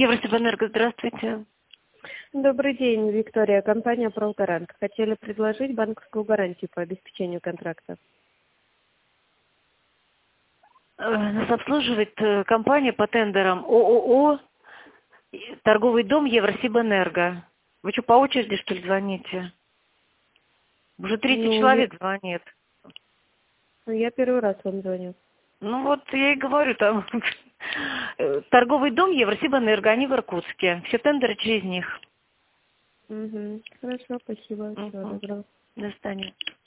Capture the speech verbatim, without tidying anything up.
Евросибэнерго, здравствуйте. Добрый день, Виктория. Компания «Пролгарант». Хотели предложить банковскую гарантию по обеспечению контракта. Э, Нас обслуживает э, компания по тендерам ООО «Торговый дом Евросибэнерго». Вы что, по очереди, что ли, звоните? Уже третий Ну, я, человек звонит. ну, я первый раз вам звоню. Ну вот я и говорю, там э, торговый дом Евросибэнерго, они в Иркутске. Все тендеры через них. Угу. Хорошо, спасибо. Всего Мгм. доброго. До свидания.